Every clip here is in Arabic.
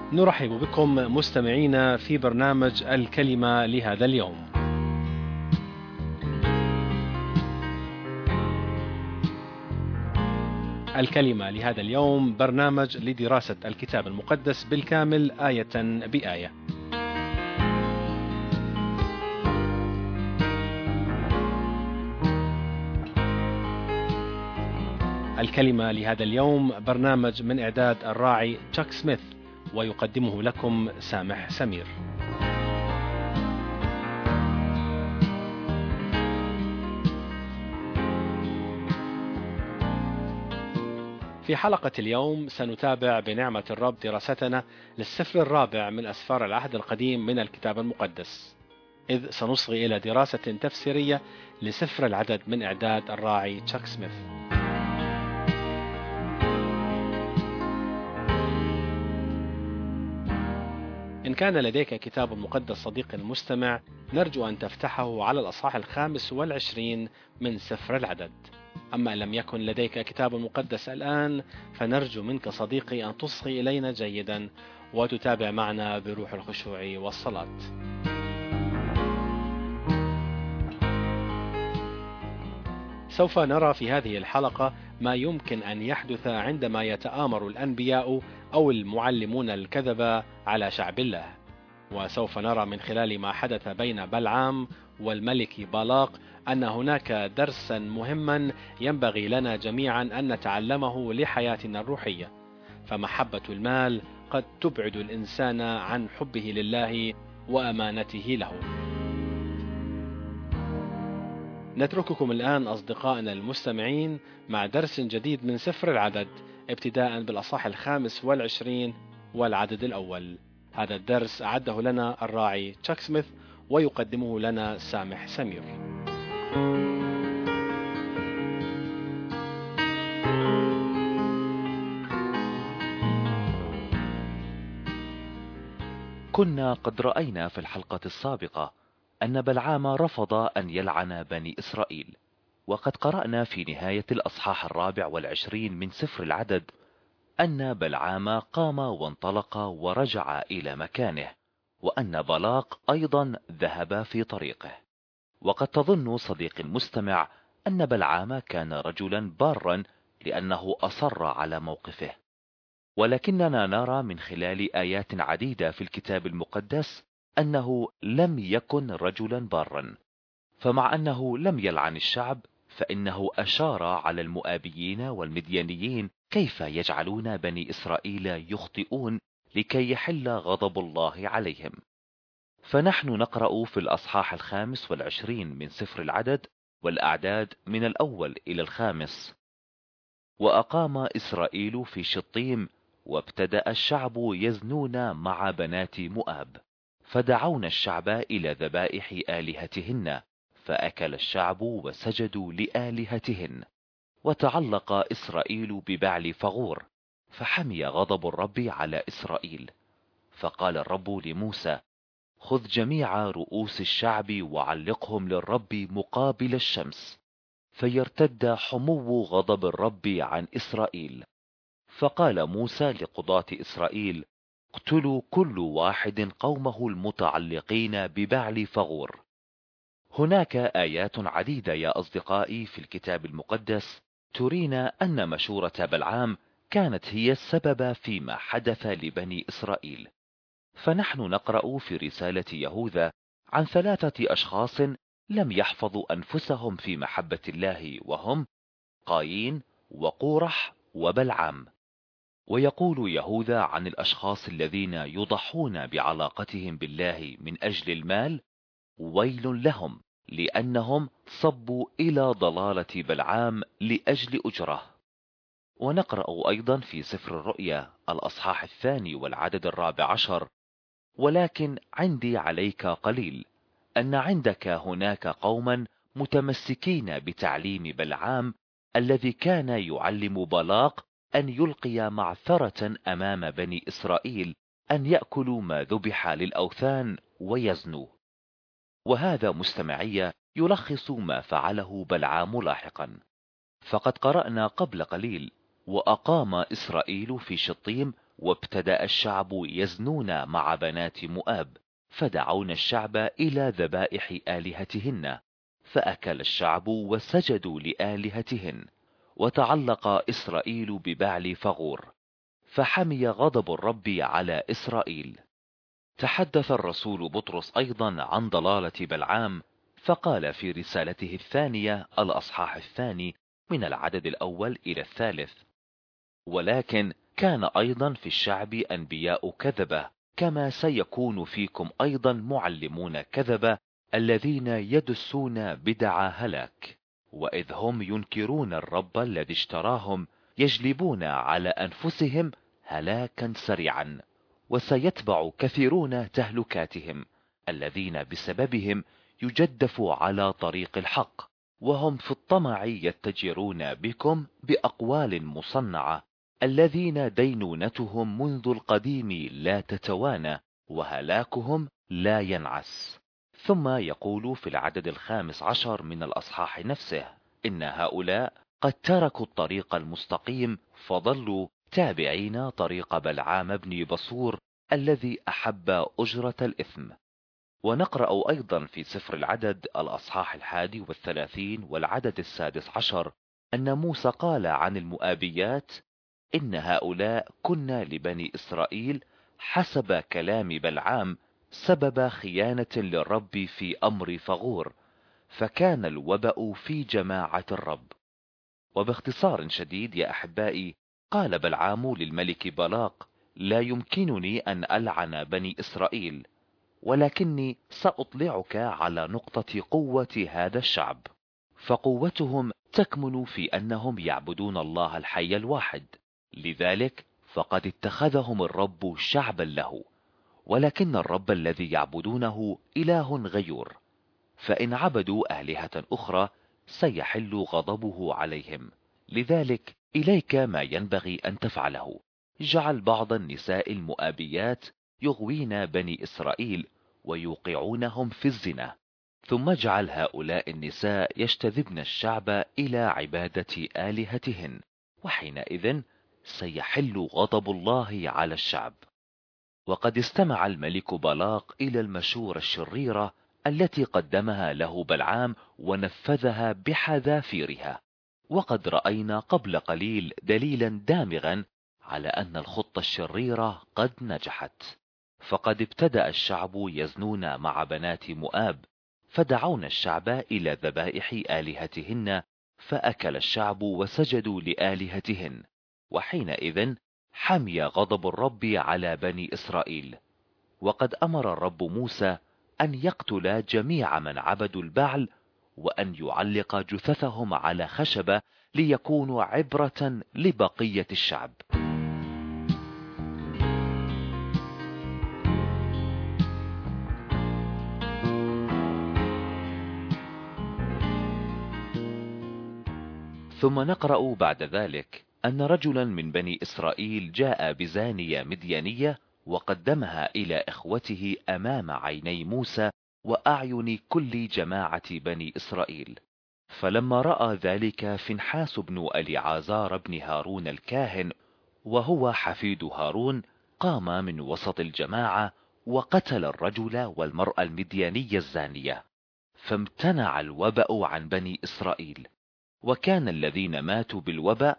نرحب بكم مستمعينا في برنامج الكلمة لهذا اليوم. الكلمة لهذا اليوم برنامج لدراسة الكتاب المقدس بالكامل آية بآية. الكلمة لهذا اليوم برنامج من إعداد الراعي تشاك سميث، ويقدمه لكم سامح سمير. في حلقة اليوم سنتابع بنعمة الرب دراستنا للسفر الرابع من أسفار العهد القديم من الكتاب المقدس، إذ سنصغي إلى دراسة تفسيرية لسفر العدد من إعداد الراعي تشاك سميث. إن كان لديك كتاب مقدس صديقي المستمع، نرجو أن تفتحه على الأصحاح 25 من سفر العدد. أما إن لم يكن لديك كتاب مقدس الآن، فنرجو منك صديقي أن تصغي إلينا جيدا وتتابع معنا بروح الخشوع والصلاة. سوف نرى في هذه الحلقة ما يمكن أن يحدث عندما يتآمر الأنبياء أو المعلمون الكذبة على شعب الله، وسوف نرى من خلال ما حدث بين بلعام والملك بالاق أن هناك درسا مهما ينبغي لنا جميعا أن نتعلمه لحياتنا الروحية، فمحبة المال قد تبعد الإنسان عن حبه لله وأمانته له. نترككم الآن أصدقائنا المستمعين مع درس جديد من سفر العدد، ابتداء بالأصحاح 25 والعدد الأول. هذا الدرس أعده لنا الراعي تشاك سميث، ويقدمه لنا سامح سمير. كنا قد رأينا في الحلقة السابقة أن بلعام رفض أن يلعن بني إسرائيل، وقد قرأنا في نهاية الأصحاح 24 من سفر العدد أن بلعام قام وانطلق ورجع إلى مكانه، وأن بالاق أيضا ذهب في طريقه. وقد تظن صديقي المستمع أن بلعام كان رجلا بارا لأنه أصر على موقفه، ولكننا نرى من خلال آيات عديدة في الكتاب المقدس أنه لم يكن رجلا بارا. فمع أنه لم يلعن الشعب، فإنه أشار على المؤابيين والمديانيين كيف يجعلون بني إسرائيل يخطئون لكي يحل غضب الله عليهم. فنحن نقرأ في الأصحاح 25 من سفر العدد والأعداد من الأول إلى 5: وأقام إسرائيل في شطيم، وابتدأ الشعب يزنون مع بنات مؤاب، فدعونا الشعب إلى ذبائح آلهتهن، فأكل الشعب وسجدوا لآلهتهن. وتعلق إسرائيل ببعل فغور، فحمي غضب الرب على إسرائيل. فقال الرب لموسى: خذ جميع رؤوس الشعب وعلقهم للرب مقابل الشمس، فيرتد حمو غضب الرب عن إسرائيل. فقال موسى لقضاة إسرائيل: اقتلوا كل واحد قومه المتعلقين ببعل فغور. هناك آيات عديدة يا أصدقائي في الكتاب المقدس ترينا أن مشورة بلعام كانت هي السبب فيما حدث لبني إسرائيل. فنحن نقرأ في رسالة يهوذا عن 3 أشخاص لم يحفظوا أنفسهم في محبة الله، وهم قايين وقورح وبلعام. ويقول يهوذا عن الأشخاص الذين يضحون بعلاقتهم بالله من أجل المال: ويل لهم، لأنهم صبوا إلى ضلالة بلعام لأجل أجره. ونقرأ أيضا في سفر الرؤيا الأصحاح 2 والعدد 14: ولكن عندي عليك قليل، أن عندك هناك قوما متمسكين بتعليم بلعام الذي كان يعلم بالاق أن يلقي معثرة أمام بني إسرائيل أن يأكلوا ما ذبح للأوثان ويزنوا. وهذا مستمعي يلخص ما فعله بلعام لاحقا. فقد قرأنا قبل قليل: وأقام إسرائيل في شطيم، وابتدأ الشعب يزنون مع بنات مؤاب، فدعونا الشعب إلى ذبائح آلهتهن، فأكل الشعب وسجدوا لآلهتهن، وتعلق إسرائيل ببعل فغور، فحمي غضب الرب على إسرائيل. تحدث الرسول بطرس أيضا عن ضلالة بلعام، فقال في رسالته الثانية الأصحاح 2 من العدد 1 إلى 3: ولكن كان أيضا في الشعب أنبياء كذبة، كما سيكون فيكم أيضا معلمون كذبة، الذين يدسون بدع هلاك، وإذ هم ينكرون الرب الذي اشتراهم يجلبون على أنفسهم هلاكا سريعا، وسيتبع كثيرون تهلكاتهم، الذين بسببهم يجدف على طريق الحق، وهم في الطمع يتجرون بكم بأقوال مصنعة، الذين دينونتهم منذ القديم لا تتوانى، وهلاكهم لا ينعس. ثم يقول في العدد 15 من الأصحاح نفسه: إن هؤلاء قد تركوا الطريق المستقيم، فضلوا تابعين طريق بلعام بن بصور الذي أحب أجرة الإثم. ونقرأ أيضا في سفر العدد الأصحاح 31 والعدد 16 أن موسى قال عن المؤابيات: إن هؤلاء كنا لبني إسرائيل حسب كلام بلعام سبب خيانة للرب في أمر فغور، فكان الوبأ في جماعة الرب. وباختصار شديد يا أحبائي، قال بلعام للملك بلاق: لا يمكنني أن ألعن بني إسرائيل، ولكني سأطلعك على نقطة قوة هذا الشعب، فقوتهم تكمن في أنهم يعبدون الله الحي الواحد، لذلك فقد اتخذهم الرب شعبا له، ولكن الرب الذي يعبدونه إله غيور، فإن عبدوا آلهة أخرى سيحل غضبه عليهم. لذلك إليك ما ينبغي أن تفعله: جعل بعض النساء المؤابيات يغوين بني إسرائيل ويوقعونهم في الزنا، ثم اجعل هؤلاء النساء يجتذبن الشعب إلى عبادة آلهتهن، وحينئذ سيحل غضب الله على الشعب. وقد استمع الملك بلاق إلى المشورة الشريرة التي قدمها له بلعام ونفذها بحذافيرها، وقد رأينا قبل قليل دليلا دامغا على أن الخطة الشريرة قد نجحت. فقد ابتدأ الشعب يزنون مع بنات مؤاب، فدعونا الشعب إلى ذبائح آلهتهن، فأكل الشعب وسجدوا لآلهتهن، وحينئذ حمي غضب الرب على بني إسرائيل. وقد أمر الرب موسى أن يقتل جميع من عبدوا البعل، وأن يعلق جثثهم على خشبة ليكونوا عبرة لبقية الشعب. ثم نقرأ بعد ذلك أن رجلا من بني إسرائيل جاء بزانية مديانية وقدمها إلى إخوته أمام عيني موسى وأعين كل جماعة بني إسرائيل. فلما رأى ذلك فنحاس بن أليعازار بن هارون الكاهن، وهو حفيد هارون، قام من وسط الجماعة وقتل الرجل والمرأة المديانية الزانية، فامتنع الوبأ عن بني إسرائيل، وكان الذين ماتوا بالوباء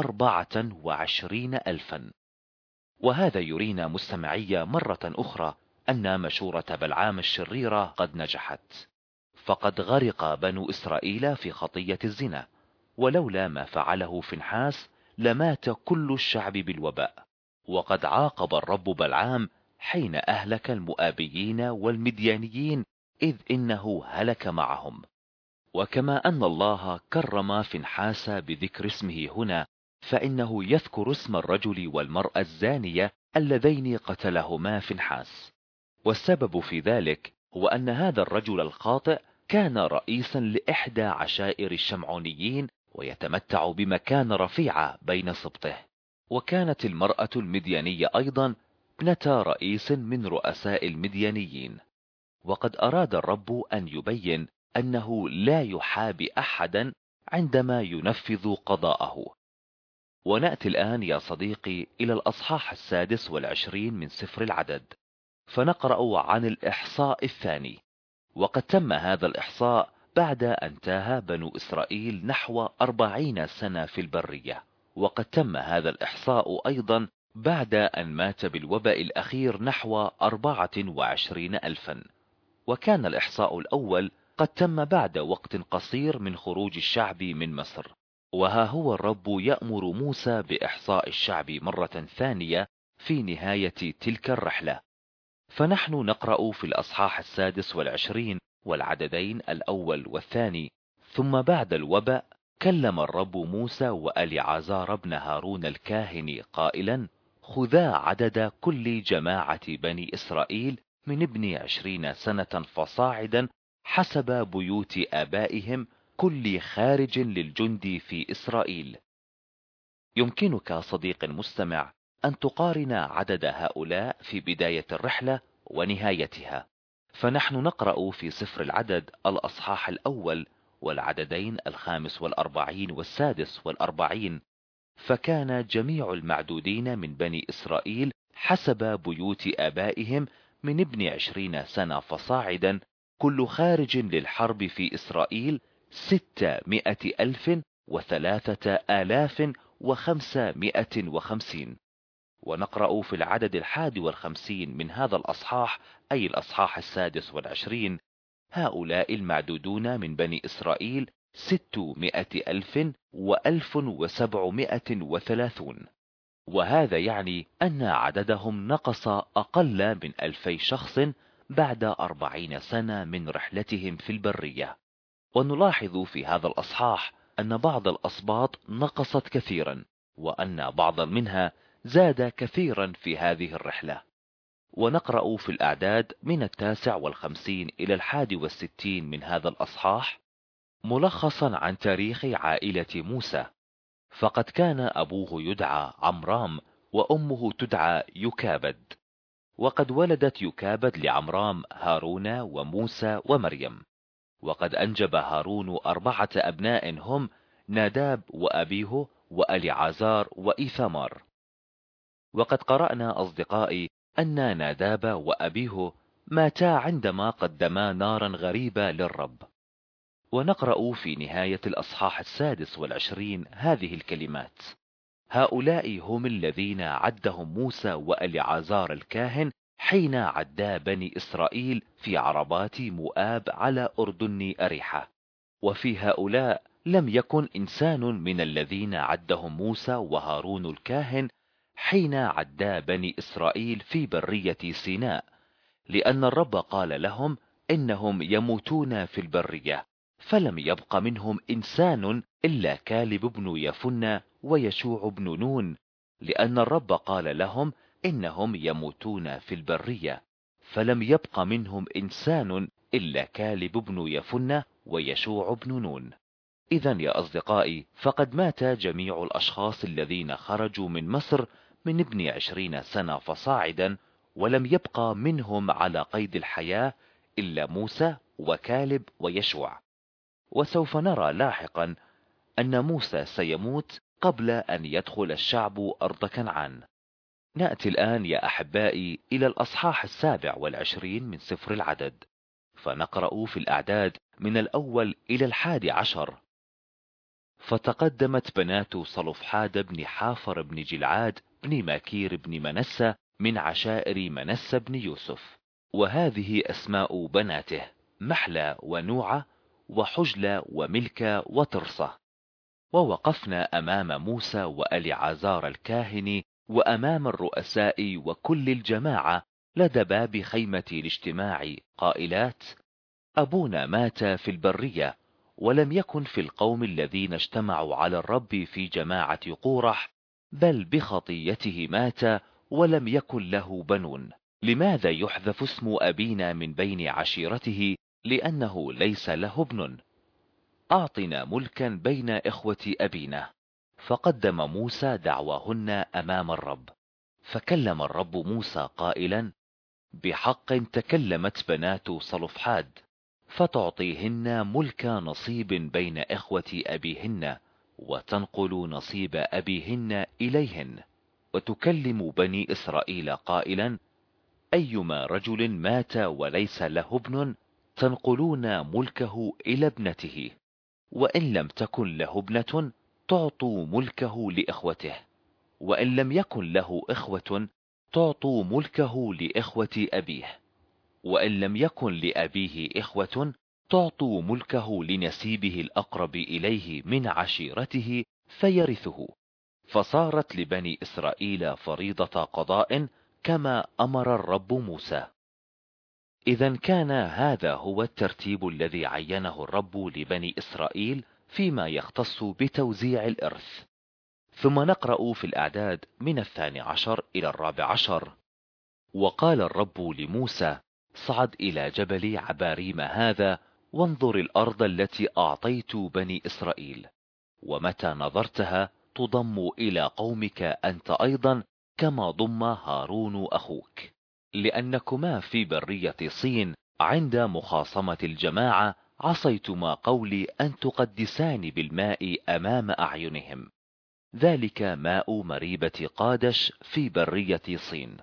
24,000. وهذا يرينا مستمعية مرة أخرى أن مشورة بلعام الشريرة قد نجحت، فقد غرق بنو إسرائيل في خطية الزنا، ولولا ما فعله فنحاس لمات كل الشعب بالوباء. وقد عاقب الرب بلعام حين أهلك المؤابيين والمديانيين، إذ إنه هلك معهم. وكما أن الله كرم فنحاس بذكر اسمه هنا، فإنه يذكر اسم الرجل والمرأة الزانية اللذين قتلهما فنحاس. والسبب في ذلك هو أن هذا الرجل الخاطئ كان رئيسا لإحدى عشائر الشمعونيين، ويتمتع بمكانة رفيعة بين سبطه. وكانت المرأة المديانية أيضا ابنة رئيس من رؤساء المديانيين. وقد أراد الرب أن يبين أنه لا يحابي أحدا عندما ينفذ قضاءه. ونأتي الآن يا صديقي إلى الأصحاح 26 من سفر العدد، فنقرأ عن الإحصاء الثاني. وقد تم هذا الإحصاء بعد أن تاه بنو إسرائيل نحو 40 سنة في البرية، وقد تم هذا الإحصاء أيضا بعد أن مات بالوباء الأخير نحو 24 ألفا. وكان الإحصاء الأول قد تم بعد وقت قصير من خروج الشعب من مصر، وها هو الرب يأمر موسى بإحصاء الشعب مرة ثانية في نهاية تلك الرحلة. فنحن نقرأ في الأصحاح 26 والعددين الأول والثاني: ثم بعد الوباء كلم الرب موسى وأليعازار بن هارون الكاهن قائلا: خذا عدد كل جماعة بني إسرائيل من ابن 20 سنة فصاعدا حسب بيوت آبائهم، كل خارج للجند في إسرائيل. يمكنك صديق مستمع أن تقارن عدد هؤلاء في بداية الرحلة ونهايتها. فنحن نقرأ في سفر العدد الأصحاح الأول والعددين 45 و46: فكان جميع المعدودين من بني إسرائيل حسب بيوت آبائهم من ابن 20 سنة فصاعدا كل خارج للحرب في إسرائيل 603,550. ونقرأ في العدد 51 من هذا الأصحاح، أي الأصحاح 26: هؤلاء المعدودون من بني إسرائيل 600,000,1730. وهذا يعني أن عددهم نقص أقل من 2000 شخص بعد 40 سنة من رحلتهم في البرية. ونلاحظ في هذا الأصحاح أن بعض الأسباط نقصت كثيرا، وأن بعضا منها زاد كثيرا في هذه الرحلة. ونقرأ في الأعداد من 59 إلى 61 من هذا الأصحاح ملخصا عن تاريخ عائلة موسى. فقد كان أبوه يدعى عمرام وأمه تدعى يكابد، وقد ولدت يكابد لعمرام هارون وموسى ومريم. وقد أنجب هارون 4 أبناء هم ناداب وأبيه وأليعازار وإيثمار. وقد قرأنا أصدقائي أن ناداب وأبيه ماتا عندما قدما نارا غريبة للرب. ونقرأ في نهاية الأصحاح 26 هذه الكلمات: هؤلاء هم الذين عدهم موسى وأليعازار الكاهن حين عدا بني إسرائيل في عربات مؤاب على أردن أريحة. وفي هؤلاء لم يكن إنسان من الذين عدهم موسى وهارون الكاهن حين عدا بني إسرائيل في برية سيناء، لأن الرب قال لهم إنهم يموتون في البرية، فلم يبق منهم إنسان إلا كالب بن يفنى ويشوع بن نون، لأن الرب قال لهم إنهم يموتون في البرية، فلم يبق منهم إنسان إلا كالب بن يفنى ويشوع بن نون. إذن يا أصدقائي، فقد مات جميع الأشخاص الذين خرجوا من مصر من ابن 20 سنة فصاعدا، ولم يبقى منهم على قيد الحياة إلا موسى وكالب ويشوع. وسوف نرى لاحقا أن موسى سيموت قبل أن يدخل الشعب أرض كنعان. نأتي الآن يا أحبائي إلى الأصحاح 27 من سفر العدد، فنقرأ في الأعداد من الأول إلى 11: فتقدمت بنات صلفحاد بن حافر بن جلعاد بن ماكير بن منسى من عشائر منسى بن يوسف، وهذه أسماء بناته: محلى ونوعة وحجلة وملكة وترصة. ووقفنا أمام موسى وأليعازار الكاهن وأمام الرؤساء وكل الجماعة لدى باب خيمة الاجتماع قائلات: أبونا مات في البرية، ولم يكن في القوم الذين اجتمعوا على الرب في جماعة قورح، بل بخطيته مات ولم يكن له بنون. لماذا يحذف اسم أبينا من بين عشيرته؟ لأنه ليس له ابن. أعطنا ملكا بين إخوة أبينا. فقدم موسى دعواهن أمام الرب. فكلم الرب موسى قائلا: بحق تكلمت بنات صلفحاد، فتعطيهن ملك نصيب بين إخوة أبيهن، وتنقل نصيب أبيهن إليهن، وتكلم بني إسرائيل قائلا: أيما رجل مات وليس له ابن تنقلون ملكه إلى ابنته، وإن لم تكن له ابنة تعطوا ملكه لإخوته، وإن لم يكن له إخوة تعطوا ملكه لإخوة أبيه، وإن لم يكن لأبيه إخوة تعطوا ملكه لنسيبه الأقرب إليه من عشيرته فيرثه. فصارت لبني إسرائيل فريضة قضاء كما أمر الرب موسى. إذا كان هذا هو الترتيب الذي عينه الرب لبني إسرائيل فيما يختص بتوزيع الإرث. ثم نقرأ في الأعداد من 12 إلى 14: وقال الرب لموسى: صعد إلى جبل عباريم هذا وانظر الأرض التي أعطيت بني إسرائيل، ومتى نظرتها تضم إلى قومك أنت أيضا كما ضم هارون أخوك، لأنكما في برية صين عند مخاصمة الجماعة عصيتما قولي أن تقدسان بالماء أمام أعينهم، ذلك ماء مريبة قادش في برية صين.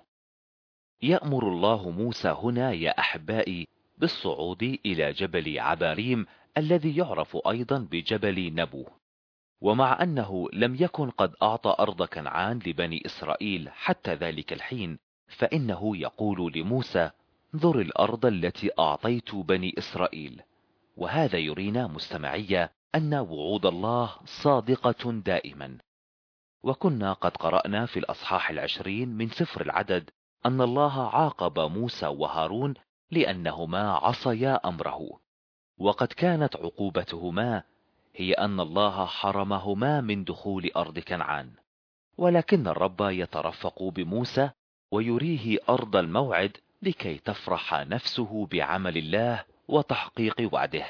يأمر الله موسى هنا يا أحبائي بالصعود إلى جبل عباريم الذي يعرف أيضا بجبل نبو. ومع أنه لم يكن قد أعطى أرض كنعان لبني إسرائيل حتى ذلك الحين، فإنه يقول لموسى: انظر الأرض التي أعطيت بني إسرائيل. وهذا يرينا مستمعية أن وعود الله صادقة دائما. وكنا قد قرأنا في الأصحاح 20 من سفر العدد أن الله عاقب موسى وهارون لأنهما عصيا أمره، وقد كانت عقوبتهما هي أن الله حرمهما من دخول أرض كنعان. ولكن الرب يترفق بموسى ويريه أرض الموعد لكي تفرح نفسه بعمل الله وتحقيق وعده.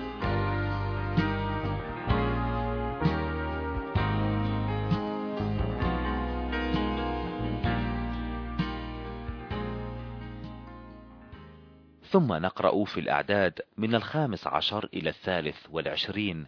ثم نقرأ في الأعداد من 15 إلى 23: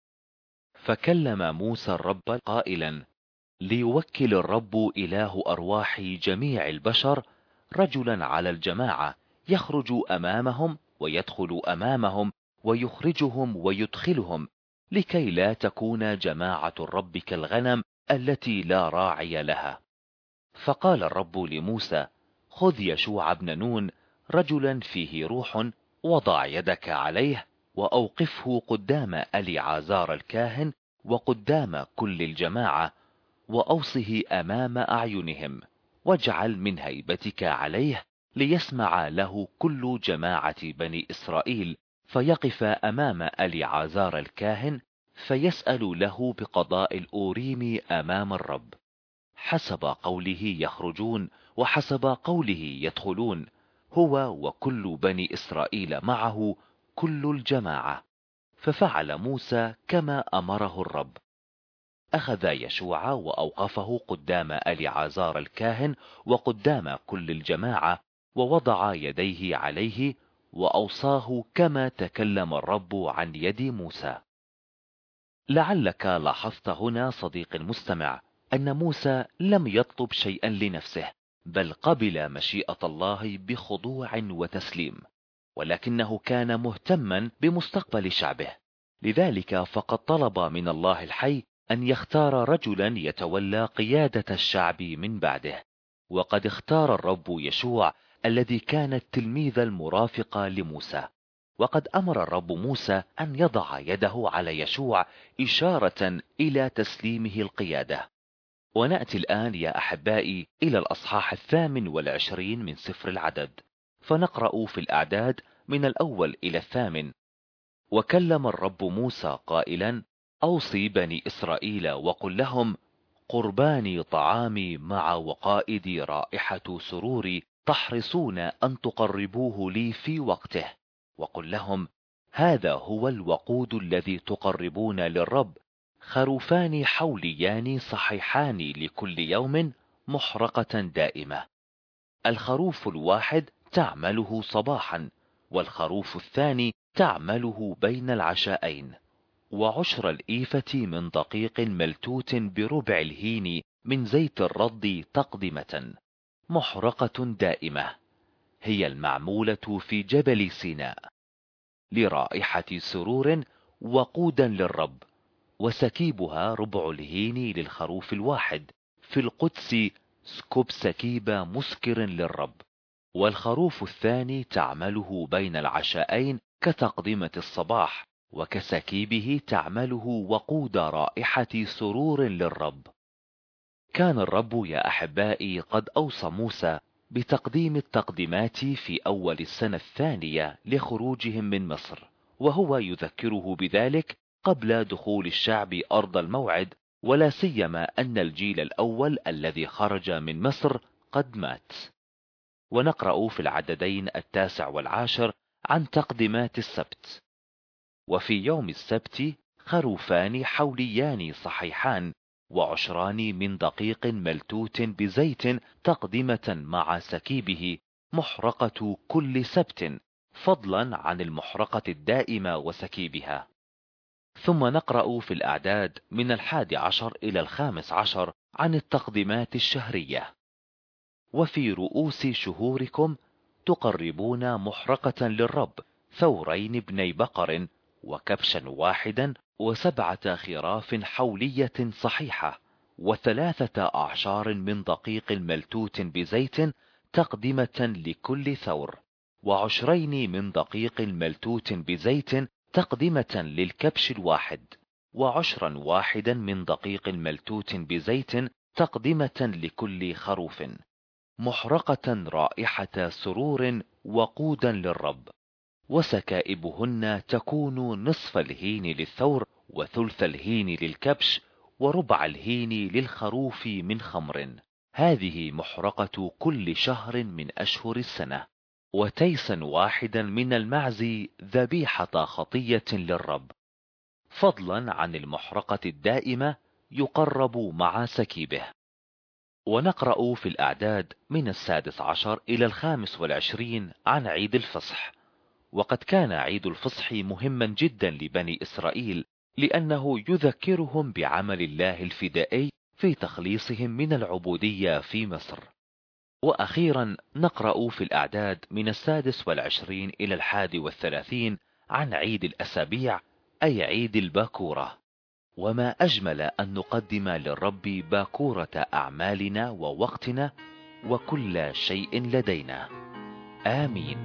فكلم موسى الرب قائلا: ليوكل الرب إله أرواح جميع البشر رجلا على الجماعة يخرج أمامهم ويدخل أمامهم ويخرجهم ويدخلهم، لكي لا تكون جماعة الرب كالغنم التي لا راعي لها. فقال الرب لموسى: خذ يشوع بن نون رجلا فيه روح، وضع يدك عليه وأوقفه قدام أليعازار الكاهن وقدام كل الجماعة، وأوصه أمام أعينهم، واجعل من هيبتك عليه ليسمع له كل جماعة بني إسرائيل، فيقف أمام أليعازار الكاهن فيسأل له بقضاء الأوريم أمام الرب. حسب قوله يخرجون وحسب قوله يدخلون، هو وكل بني إسرائيل معه كل الجماعة. ففعل موسى كما أمره الرب. أخذ يشوع وأوقفه قدام أليعازار الكاهن وقدام كل الجماعة، ووضع يديه عليه وأوصاه كما تكلم الرب عن يد موسى. لعلك لاحظت هنا صديق المستمع أن موسى لم يطلب شيئا لنفسه، بل قبل مشيئة الله بخضوع وتسليم، ولكنه كان مهتما بمستقبل شعبه. لذلك فقد طلب من الله الحي أن يختار رجلا يتولى قيادة الشعب من بعده. وقد اختار الرب يشوع الذي كان التلميذ المرافق لموسى. وقد أمر الرب موسى أن يضع يده على يشوع إشارة إلى تسليمه القيادة. ونأتي الآن يا أحبائي إلى الأصحاح 28 من سفر العدد، فنقرأ في الأعداد من 1 إلى 8: وكلم الرب موسى قائلا: أوصي بني إسرائيل وقل لهم: قرباني طعامي مع وقائدي رائحة سروري تحرصون أن تقربوه لي في وقته. وقل لهم: هذا هو الوقود الذي تقربون للرب، خروفان حوليان صحيحان لكل يوم، محرقة دائمة. الخروف الواحد تعمله صباحا، والخروف الثاني تعمله بين العشاءين. وعشر الإيفة من دقيق ملتوت بربع الهين من زيت الرد تقدمة محرقة دائمة، هي المعمولة في جبل سيناء، لرائحة سرور وقودا للرب. وسكيبها ربع الهين للخروف الواحد، في القدس سكب سكيب مسكر للرب. والخروف الثاني تعمله بين العشاءين كتقدمة الصباح، وكسكيبه تعمله وقود رائحة سرور للرب. كان الرب يا أحبائي قد أوصى موسى بتقديم التقدمات في أول السنة الثانية لخروجهم من مصر، وهو يذكره بذلك قبل دخول الشعب أرض الموعد، ولا سيما أن الجيل الأول الذي خرج من مصر قد مات. ونقرأ في العددين 9 و10 عن تقدمات السبت. وفي يوم السبت خروفان حوليان صحيحان، وعشران من دقيق ملتوت بزيت تقدمة مع سكيبه، محرقة كل سبت، فضلا عن المحرقة الدائمة وسكيبها. ثم نقرأ في الأعداد من 11 إلى 15 عن التقدمات الشهرية. وفي رؤوس شهوركم تقربون محرقة للرب 2 بني بقر، وكبشا واحدا، و7 خراف حولية صحيحة، و3 أعشار من دقيق ملتوت بزيت تقدمة لكل ثور، و20 من دقيق ملتوت بزيت تقدمة للكبش الواحد، و10 واحدا من دقيق ملتوت بزيت تقدمة لكل خروف، محرقة رائحة سرور وقودا للرب. وسكائبهن تكون نصف الهين للثور، وثلث الهين للكبش، وربع الهين للخروف من خمر. هذه محرقة كل شهر من أشهر السنة. وتيسا واحدا من المعز ذبيحة خطية للرب، فضلا عن المحرقة الدائمة يقرب مع سكيبه. ونقرأ في الأعداد من 16 إلى 25 عن عيد الفصح. وقد كان عيد الفصح مهما جدا لبني إسرائيل، لأنه يذكرهم بعمل الله الفدائي في تخليصهم من العبودية في مصر. وأخيرا نقرأ في الأعداد من 26 إلى 31 عن عيد الأسابيع، أي عيد الباكورة. وما أجمل أن نقدم للرب باكورة أعمالنا ووقتنا وكل شيء لدينا. آمين.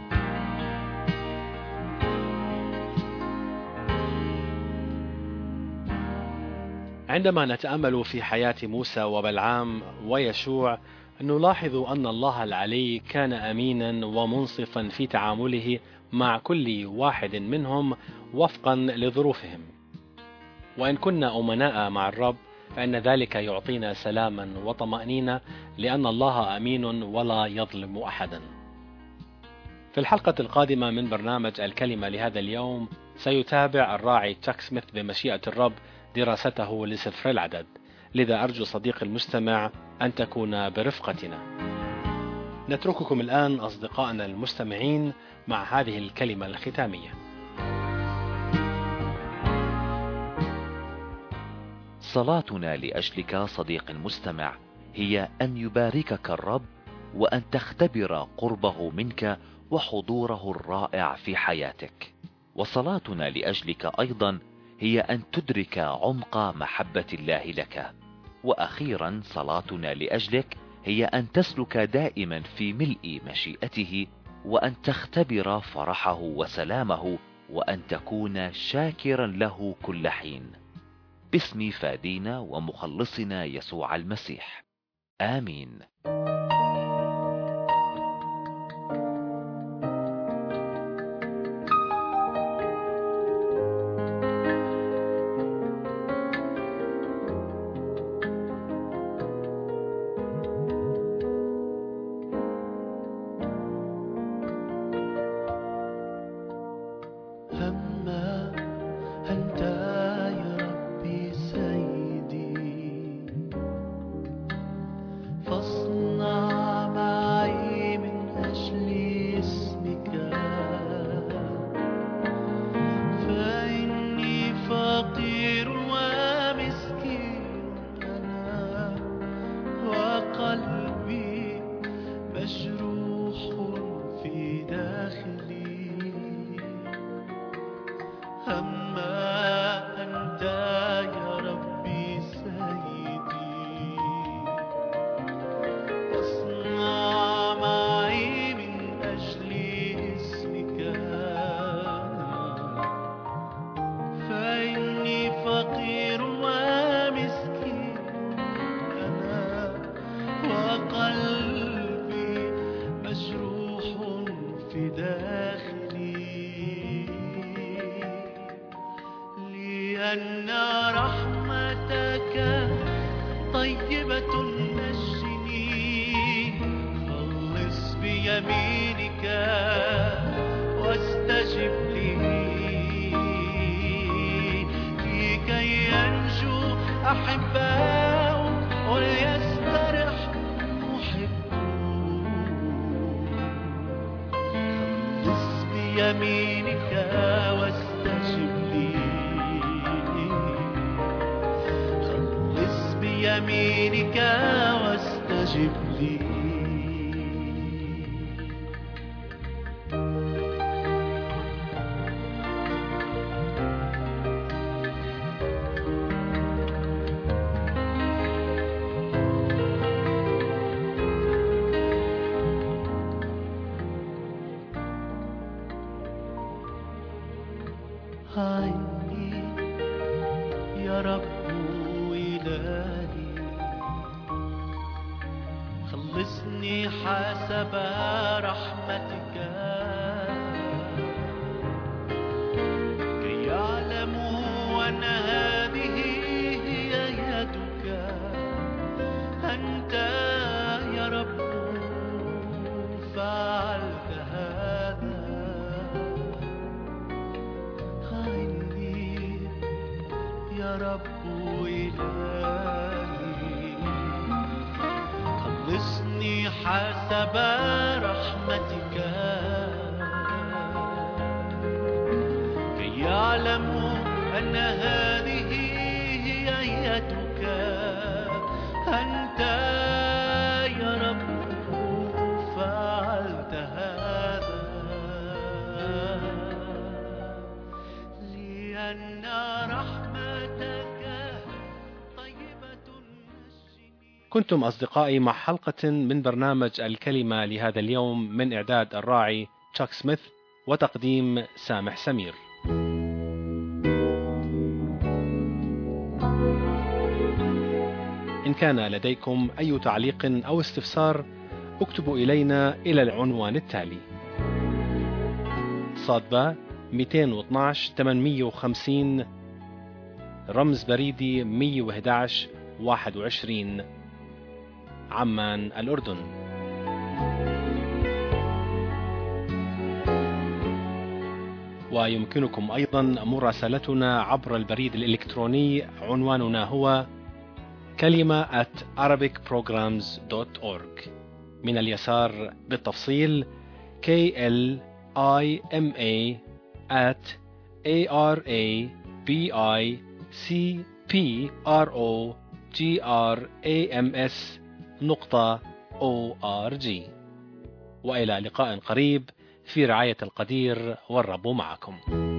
عندما نتأمل في حياة موسى وبلعام ويشوع، نلاحظ أن الله العلي كان أمينا ومنصفا في تعامله مع كل واحد منهم وفقا لظروفهم. وإن كنا أمناء مع الرب فإن ذلك يعطينا سلاما وطمأنينة، لأن الله أمين ولا يظلم أحدا. في الحلقة القادمة من برنامج الكلمة لهذا اليوم سيتابع الراعي تشاك سميث بمشيئة الرب دراسته لسفر العدد، لذا أرجو صديق المستمع أن تكون برفقتنا. نترككم الآن أصدقائنا المستمعين مع هذه الكلمة الختامية. صلاتنا لأجلك صديق المستمع هي أن يباركك الرب، وأن تختبر قربه منك وحضوره الرائع في حياتك. وصلاتنا لأجلك أيضا هي أن تدرك عمق محبة الله لك. وأخيرا صلاتنا لأجلك هي أن تسلك دائما في ملء مشيئته، وأن تختبر فرحه وسلامه، وأن تكون شاكرا له كل حين. باسم فادينا ومخلصنا يسوع المسيح، آمين. أما أنت يا ربي سيدي، فاصنع أما أنت يا ربي سيدي اصنع معي من أجل اسمك، فإني فقير ومسكين أنا، وقلبي مجروح في داخلي، لأن رحمتك طيبة نجني، خلص بيمينك واستجب لي، لكي ينجو أحباء ويسترح محبون. خلص بيمينك واستجب لي، خلص بيمينك واستجب لي. عني يا رب إلهي، خلصني حسب رحمتك، كي يعلموا أن هذه هي يدك، أنت يا رب فعلت هذا. عني يا رب إلهي، خلصني حسب رحمتك، كي يعلموا أن هذه هي يدك، أنت يا رب فعلت هذا، لأن رحمتك طيبة نجني. كنتم أصدقائي مع حلقة من برنامج الكلمة لهذا اليوم، من إعداد الراعي تشاك سميث وتقديم سامح سمير. إن كان لديكم أي تعليق أو استفسار اكتبوا إلينا إلى العنوان التالي: صادبة 212 850 رمز بريدي 111 21 عمان الأردن. ويمكنكم أيضا مراسلتنا عبر البريد الإلكتروني، عنواننا هو kalima@arabicprograms.org. من اليسار بالتفصيل kalima@arabicprograms.org. وإلى لقاء قريب في رعاية القدير، والرب معكم.